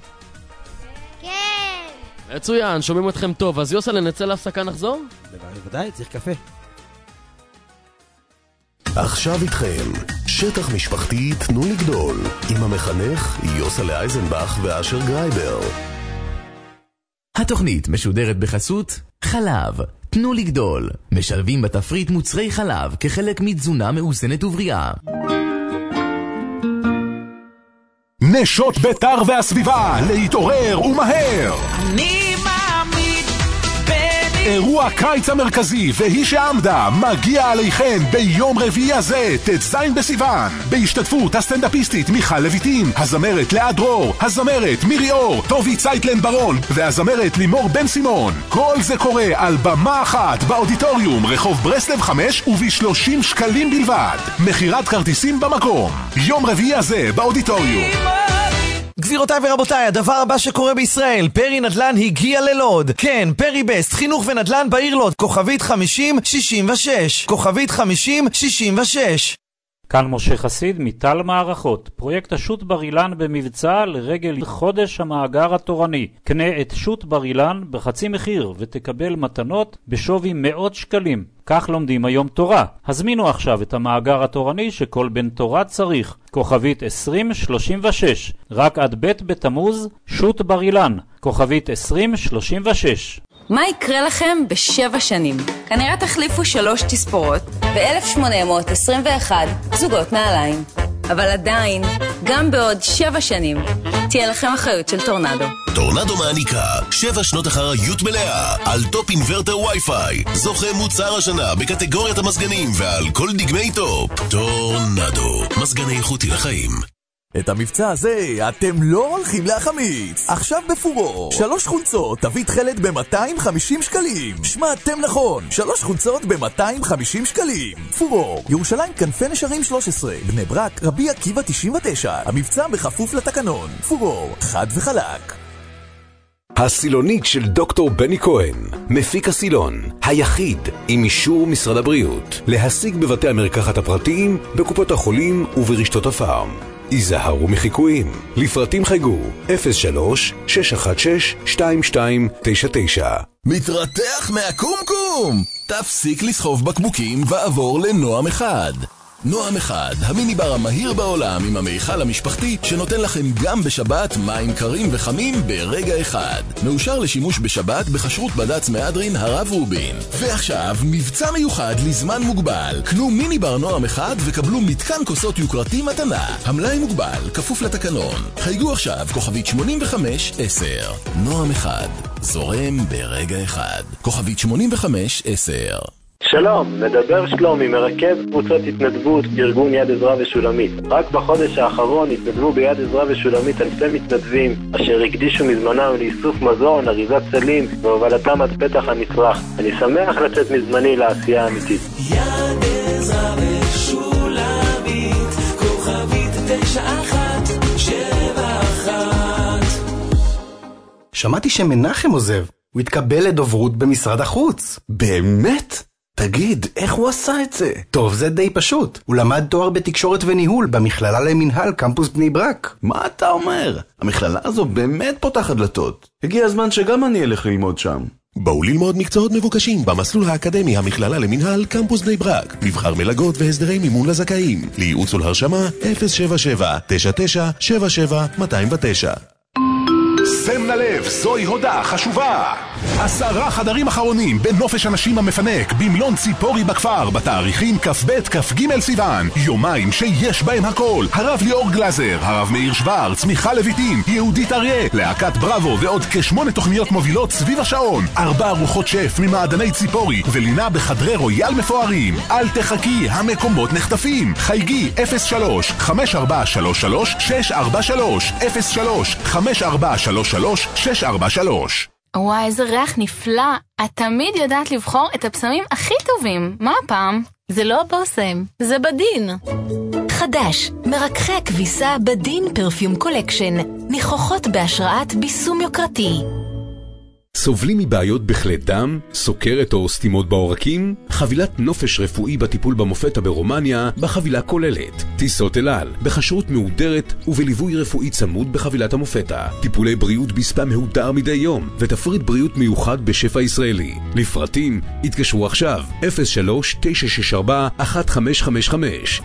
כן.
מצוין, שומעים אתכם טוב. אז יוסלה, נצא להפסקה, נחזור?
בוודאי, צריך קפה.
עכשיו איתכם, שטח משפחתי תנו לגדול, עם המחנך יוסלה אייזנבך ואשר גרייבר.
התוכנית משודרת בחסות חלב, תנו לגדול. משלבים בתפריט מוצרי חלב כחלק מתזונה מאוזנת ובריאה.
נשות ביתר והסביבה, להתעורר ומהר.
אני מאמין בני.
אירוע קיץ המרכזי והיא שעמדה מגיע עליכן ביום רביעי הזה, ט"ז בסיוון, בהשתתפות הסטנדאפיסטית מיכל לויטין, הזמרת לאה דרור, הזמרת מירי אור, טובי צייטלן ברון והזמרת לימור בן סימון. כל זה קורה על במה אחת באודיטוריום רחוב ברסלב 5 וב-30 שקלים בלבד. מחירת כרטיסים במקום. יום רביעי הזה באודיטוריום.
גבירותיי ורבותיי, הדבר הבא שקורה בישראל, פרי נדל"ן הגיע ללוד. כן, פרי בסט, חינוך ונדל"ן בעיר לוד, כוכבית 5066, כוכבית 5066.
כאן משה חסיד מטל מערכות. פרויקט השו"ת בר אילן במבצע לרגל חודש המאגר התורני. קנה את שו"ת בר אילן בחצי מחיר ותקבל מתנות בשווי מאות שקלים. כך לומדים היום תורה. הזמינו עכשיו את המאגר התורני שכל בן תורה צריך. כוכבית 2036. רק עד ב' בתמוז, שו"ת בר אילן. כוכבית 2036.
מה יקרה לכם ב7 שנים? כנראה תחליפו 3 תספורות ו-1821 זוגות נעליים. אבל עדיין, גם בעוד 7 שנים, תהיה לכם אחריות של טורנדו.
טורנדו מעניקה 7 שנות אחריות מלאה על טופ אינברטר וי-פיי. זוכה מוצר השנה בקטגוריית המסגנים ועל כל דגמי טופ. טורנדו, מסגני איכותי לחיים.
את המבצע הזה אתם לא הולכים להחמיץ. עכשיו בפורור 3 חולצות תווית תכלת ב-250 שקלים. שמעתם נכון, 3 חולצות ב-250 שקלים. פורור, ירושלים כנפי נשרים 13, בני ברק רבי עקיבא 99. המבצע בכפוף לתקנון. פורור, חד וחלק.
הסילונית של דוקטור בני כהן, מפיק הסילון, היחיד עם אישור משרד הבריאות, להשיג בבתי המרקחת הפרטיים, בקופות החולים וברשתות הפארם. היזהרו מחיקויים. לפרטים חייגו 03-616-2299.
מתרתח מהקומקום! תפסיק לסחוב בקבוקים ועבור לנועם אחד. נועם אחד, המיניבר המהיר בעולם עם המיכל המשפחתי שנותן לכם גם בשבת מים קרים וחמים ברגע אחד. מאושר לשימוש בשבת בכשרות בד"ץ מהדרין הרב רובין. ועכשיו מבצע מיוחד לזמן מוגבל. קנו מיניבר נועם אחד וקבלו מתקן כוסות יוקרתי מתנה. המלאי מוגבל, כפוף לתקנון. חייגו עכשיו כוכבית 8510. נועם אחד, זורם ברגע אחד. כוכבית 8510.
שלום, מדבר שלומי, מרכז קבוצות התנדבות ארגון יד עזרא ושולמית. רק בחודש האחרון התנדבו ביד עזרא ושולמית אלפי מתנדבים אשר הקדישו מזמנם לאיסוף מזון, אריזת סלים והובלתם עד פתח הנצרך. אני שמח לצאת מזמני לעשייה האמיתית.
יד עזרא ושולמית, כוכבית 9171.
שמעתי שמנחם עוזב. הוא התקבל לדוברות במשרד החוץ.
באמת? תגיד, איך הוא עשה את זה?
טוב, זה די פשוט. הוא למד תואר בתקשורת וניהול במכללה למנהל קמפוס בני ברק.
מה אתה אומר? המכללה הזו באמת פותחת דלתות. הגיע הזמן שגם אני אלך ללמוד שם.
בואו ללמוד מקצועות מבוקשים במסלול האקדמי המכללה למנהל קמפוס בני ברק. מבחר מלגות והסדרי מימון לזכאים. לייעוץ ולהרשמה 077-9977-209.
שים לב, זוהי הודעה חשובה. 10 חדרים אחרונים בנופש הנשים המפנק במלון ציפורי בכפר בתאריכים כ"ב כ"ג סיוון. יומיים שיש בהם הכל. הרב ליאור גלזר, הרב מאיר שוורץ, מיכל לויטין, יהודית אריה, להקת בראבו ועוד כ8 תוכניות מובילות סביב השעון. 4 ארוחות שף ממעדני ציפורי ולינה בחדרי רויאל מפוארים. אל תחכי, המקומות נחטפים. חייגי 03-5433-643 03-5433-643.
וואי, איזה ריח נפלא. את תמיד יודעת לבחור את הפסמים הכי טובים. מה הפעם? זה לא הבושם, זה בדין.
חדש, מרקחי הכביסה בדין פרפיום קולקשן. ניחוחות בהשראת ביסום יוקרתי.
סובלים מבעיות בכלי דם, סוכרת או סתימות בעורקים? חבילת נופש רפואי בטיפול במופתה ברומניה בחבילה כוללת. טיסות אל על, בכשרות מהודרת ובליווי רפואי צמוד בחבילת המופתה. טיפולי בריאות בספה מהודר מדי יום ותפריט בריאות מיוחד בשפע ישראלי. לפרטים, התקשרו עכשיו 03-964-1555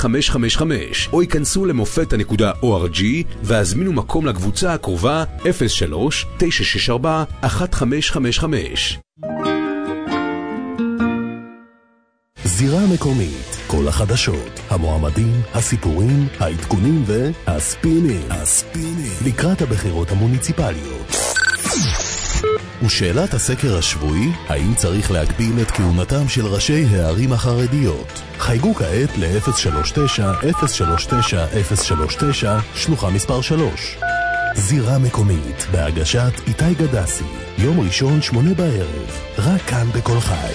03-964-1555 או ייכנסו למופתה.org והזמינו מקום לקבוצה הקרובה 03
זירה מקומית, כל החדשות, המועמדים, הסיפורים, העדכונים והספינים. לקראת הבחירות המוניציפליות. ושאלת הסקר השבועי, האם צריך להגביל את כהונתם של ראשי הערים החרדיות? חייגו כעת ל-039-039-039, שלוחה מספר 3. זירה מקומית, בהגשת איתי גדסי, יום ראשון 8 בערב, רק כאן בכל חי.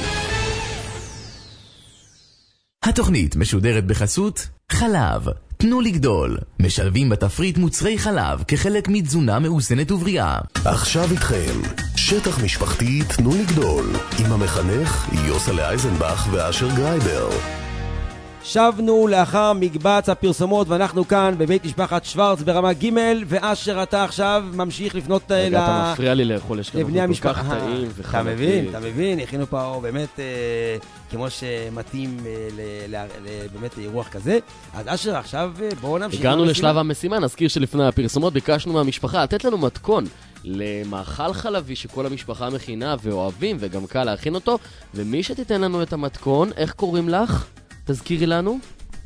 התוכנית משודרת בחסות חלב, תנו לגדול. משלבים בתפריט מוצרי חלב כחלק מתזונה מאוזנת ובריאה.
עכשיו איתכם, שטח משפחתי תנו לגדול, עם המחנך יוסלה אייזנבך ואשר גרייבר.
שבנו לאחר מקבץ הפרסומות ואנחנו כאן בבית משפחת שוורץ ברמה ג' ואשר אתה עכשיו ממשיך לפנות
אתה מפריע לי לאכול, יש
לבני המשפחה.
כל כך טעים וחלקים.
אתה מבין, הכינו פה באמת כמו שמתאים באמת לאירוח כזה. אז אשר עכשיו בואו נמשיך.
הגענו לשלב המשימה, נזכיר שלפני הפרסומות ביקשנו מהמשפחה לתת לנו מתכון למאכל חלבי שכל המשפחה מכינה ואוהבים וגם קל להכין אותו, ומי שתיתן לנו את המתכון, איך קוראים לך? תזכירי לנו.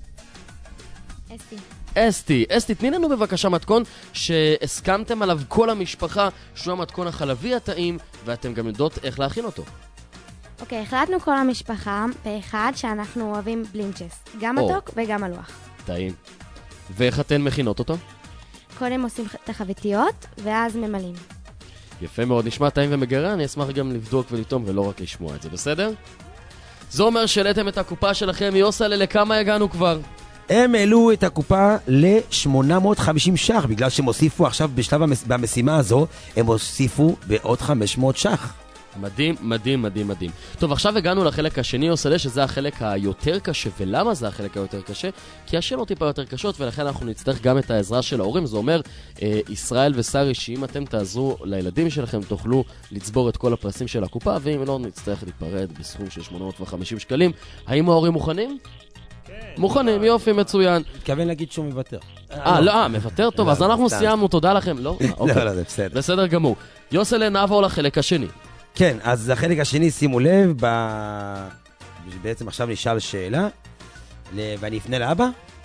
אסתי, תני לנו בבקשה מתכון שהסכמתם עליו כל המשפחה, שהוא המתכון החלבי הטעים, ואתם גם יודעות איך להכין אותו.
אוקיי, החלטנו כל המשפחה פה-אחד שאנחנו אוהבים בלינצ'ס, גם מתוק וגם מלוח.
טעים. ואיך אתן מכינות אותו?
קודם עושים את החביתיות ואז ממלאים.
יפה מאוד, נשמע טעים ומגרה, אני אשמח גם לבדוק ולטעום ולא רק לשמוע את זה, בסדר? זה אומר שהעליתם את הקופה שלכם, יוסלה, לכמה הגענו כבר?
הם העלו את הקופה ל-850 שח, בגלל שהם הוסיפו עכשיו בשלב במשימה הזו, הם הוסיפו בעוד 500 שח.
מדהים, מדהים, מדהים, מדהים. טוב, עכשיו הגענו לחלק השני, יוסלה, שזה החלק היותר קשה. ולמה זה החלק היותר קשה? כי השאלות טיפה יותר קשות, ולכן אנחנו נצטרך גם את העזרה של ההורים. זה אומר, ישראל ושרי, שאם אתם תעזרו לילדים שלכם, תוכלו לצבור את כל הפרסים של הקופה, ואם לא, נצטרך להיפרד בסכום של 850 שקלים. האם ההורים מוכנים? כן. מוכנים, יופי, מצוין.
מתכוון להגיד שהוא מוותר.
מוותר? טוב, אז אנחנו סיימנו, תודה לכם. לא,
זה בסדר.
בסדר גמור. יוסלה, נעבור לחלק השני.
כן, אז החלק השני, שימו לב, בעצם עכשיו נשאל שאלה, ואני אפנה לאבא.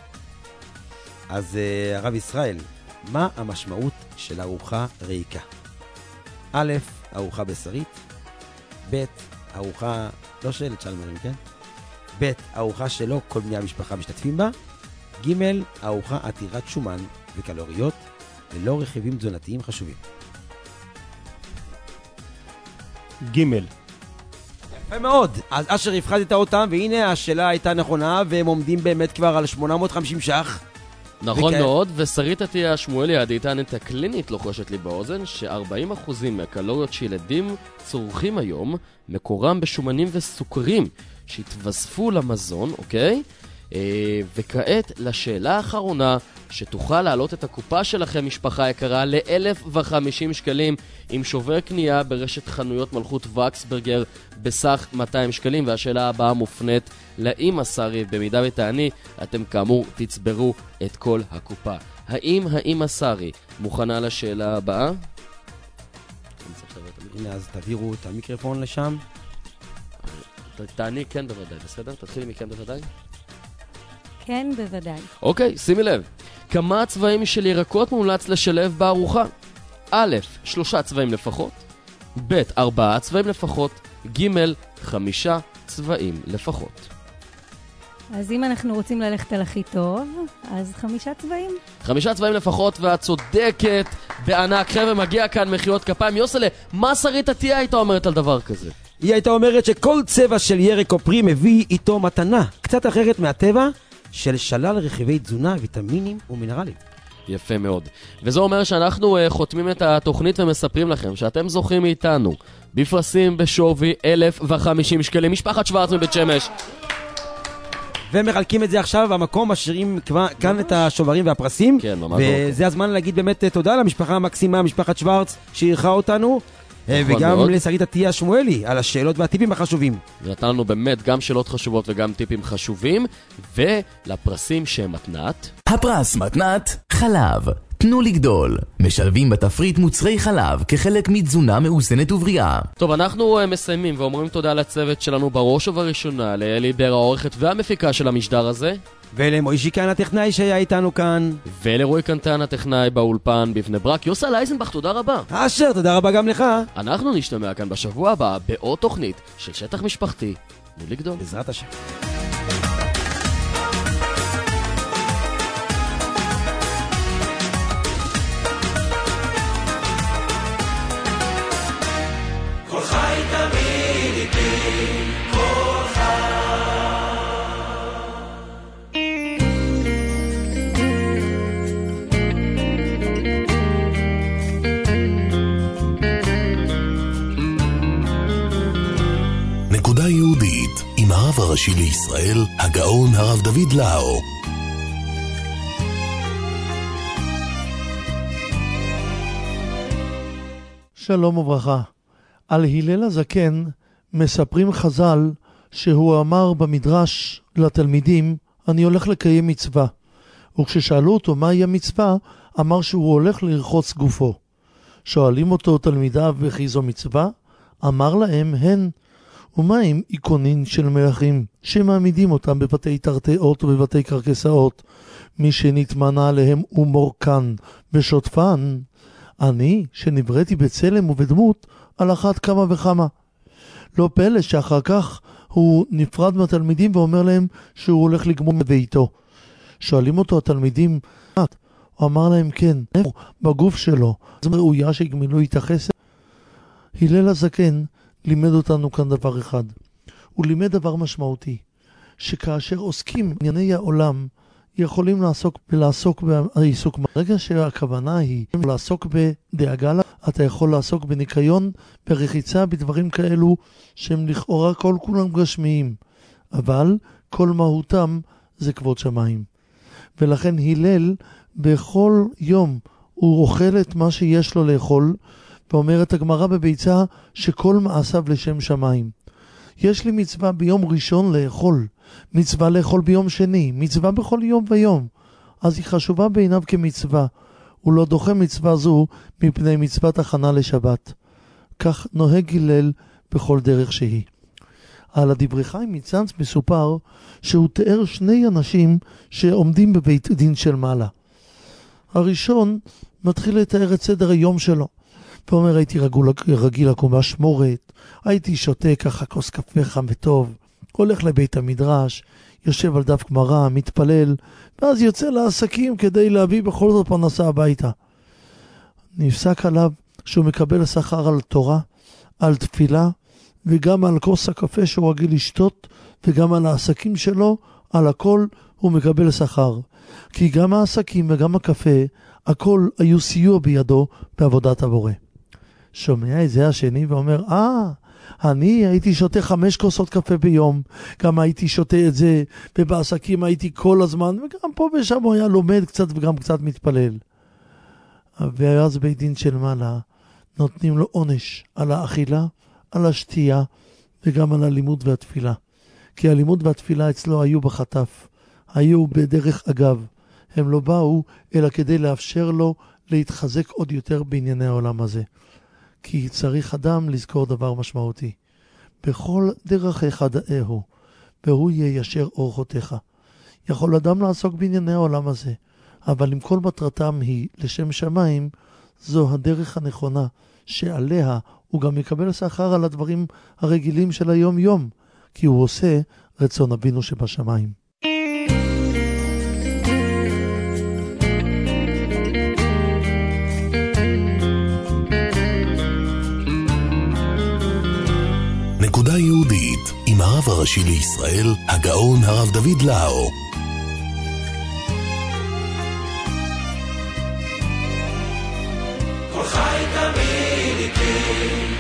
אז הרב ישראל, מה המשמעות של ארוחה ריקה? א', ארוחה בשרית, ב', ארוחה לא של צ'למרים, כן? ב', ארוחה שלא כל בני המשפחה משתתפים בה, ג', ארוחה עתירת שומן וקלוריות, ללא רכיבים תזונתיים חשובים.
ג'.
יפה מאוד. אז אשר הפחדת אותם, והנה השאלה הייתה נכונה, והם עומדים באמת כבר על 850 שח.
נכון מאוד, ושרית עטיה שמואלי, הדיאטנית הקלינית, לוחשת לי באוזן, ש40% מהקלוריות שילדים צורכים היום, מקורם בשומנים וסוכרים, שהתווספו למזון, אוקיי? וכעת לשאלה האחרונה, שתוכל להעלות את הקופה שלכם, משפחה יקרה, ל-1,050 שקלים, עם שובר קנייה ברשת חנויות מלכות וקסברגר בסך 200 שקלים, והשאלה הבאה מופנית לאמא שרי, במידה ותעני, אתם כאמור תצברו את כל הקופה. האם האמא שרי מוכנה לשאלה הבאה?
הנה, אז תעבירו את המיקרופון לשם.
תעני כן בוודאי, בסדר? תתחילי מכן בוודאי.
כן, בוודאי.
אוקיי, שימי לב. כמה צבעים של ירקות מומלץ לשלב בארוחה? א', 3 צבעים לפחות, ב', 4 צבעים לפחות, ג', 5 צבעים לפחות.
אז אם אנחנו רוצים ללכת על הכי טוב, אז 5 צבעים.
5 צבעים לפחות, ואת צודקת בענק. חבר'ה, מגיע כאן מחיאות כפיים. יוסלה, מה שרית עטיה הייתה אומרת על דבר כזה?
היא הייתה אומרת שכל צבע של ירק או פרי מביא איתו מתנה, קצת אחרת מהטבע של שלל רכיבי תזונה, ויטמינים ומינרלים.
יפה מאוד. וזה אומר שאנחנו חותמים את התוכנית ומספרים לכם שאתם זוכים מאיתנו בפרסים בשווי 1,050 שקלים. משפחת שוורץ מבית שמש.
ומחלקים את זה עכשיו במקום, משאירים כאן את השוברים והפרסים.
כן, ממש.
וזה הזמן להגיד באמת תודה למשפחה המקסימה, משפחת שוורץ, שאירחה אותנו. וגם לשרית עטיה שמואלי על השאלות והטיפים החשובים.
ונתן לנו באמת גם שאלות חשובות וגם טיפים חשובים, ולפרסים שהם מתנת.
הפרס מתנת חלב. תנו לגדול. משלבים בתפריט מוצרי חלב כחלק מתזונה מאוזנת ובריאה.
טוב, אנחנו מסיימים ואומרים תודה לצוות שלנו בראש ובראשונה, לאלי בר העורכת והמפיקה של המשדר הזה.
ולמוישי כאן הטכנאי שהיה איתנו כאן.
ולרועי קנטן הטכנאי באולפן בבני ברק. יוסה לייזנבך, תודה רבה.
אשר, תודה רבה גם לך.
אנחנו נשתמע כאן בשבוע הבא בעוד תוכנית של שטח משפחתי. תנו לגדול.
בעזרת השם.
כל חי תמיד איתי, כל חי.
נקודה יהודית עם הרב הראשי לישראל, הגאון הרב דוד לאו.
שלום וברכה. על הלל הזקן מספרים חז"ל שהוא אמר במדרש לתלמידים, אני הולך לקיים מצווה. וכששאלו אותו מהי המצווה, אמר שהוא הולך לרחוץ גופו. שואלים אותו תלמידיו וכי זו מצווה? אמר להם הן. ומה עם איקונין של מלכים שמעמידים אותם בבתי תרטאות ובבתי קרקסאות? מי שנתמנה עליהם הוא מורקן ושוטפן. אני שנבראתי בצלם ובדמות על אחת כמה וכמה. לא פלא שאחר כך הוא נפרד מהתלמידים ואומר להם שהוא הולך לגמור בביתו. שואלים אותו התלמידים, הוא אמר להם כן, איפה? בגוף שלו. אז ראויה שיגמלו את החסד? הלל הזקן לימד אותנו כאן דבר אחד. הוא לימד דבר משמעותי, שכאשר עוסקים בענייני העולם, יכולים לעסוק בעיסוק. ברגע שהכוונה היא לעסוק בדאגה, אתה יכול לעסוק בניקיון, ברחיצה, בדברים כאלו שהם לכאורה כל כולם גשמיים, אבל כל מהותם זה כבוד שמיים. ולכן הלל בכל יום הוא אוכל את מה שיש לו לאכול, ואומרת הגמרא בביצה שכל מעשיו לשם שמיים. יש לי מצווה ביום ראשון לאכול, מצווה לאכול ביום שני, מצווה בכל יום ויום. אז היא חשובה בעיניו כמצווה. הוא לא דוחה מצווה זו מפני מצוות הכנה לשבת. כך נוהג הלל בכל דרך שהיא. על הדברי חיים מצאנז מסופר שהוא תיאר שני אנשים שעומדים בבית דין של מעלה. הראשון מתחיל לתאר את סדר היום שלו. ואומר, הייתי רגיל לקום בשמורת, הייתי שותה ככה כוס קפה חם וטוב, הולך לבית המדרש, יושב על דף גמרא, מתפלל, ואז יוצא לעסקים כדי להביא בכל זאת פרנסה הביתה. נפסק עליו שהוא מקבל שכר על תורה, על תפילה, וגם על כוס הקפה שהוא רגיל לשתות, וגם על העסקים שלו, על הכל הוא מקבל שכר. כי גם העסקים וגם הקפה, הכל היו סיוע בידו בעבודת הבורא. שומע את זה השני ואומר, אני הייתי שותה 5 כוסות קפה ביום, גם הייתי שותה את זה, ובעסקים הייתי כל הזמן, וגם פה ושם הוא היה לומד קצת וגם קצת מתפלל. ואז בית דין של מעלה נותנים לו עונש על האכילה, על השתייה, וגם על הלימוד והתפילה. כי הלימוד והתפילה אצלו היו בחטף, היו בדרך אגב. הם לא באו אלא כדי לאפשר לו להתחזק עוד יותר בענייני העולם הזה. כי צריך אדם לזכור דבר משמעותי. בכל דרכיך דאהו, והוא יישר אורחותיך. יכול אדם לעסוק בענייני העולם הזה, אבל אם כל מטרתם היא לשם שמיים, זו הדרך הנכונה, שעליה הוא גם יקבל שכר על הדברים הרגילים של היום יום, כי הוא עושה רצון אבינו שבשמיים.
נקודה יהודית עם הרב הראשי לישראל, הגאון הרב דוד לאו.
כל חי תמיד איתי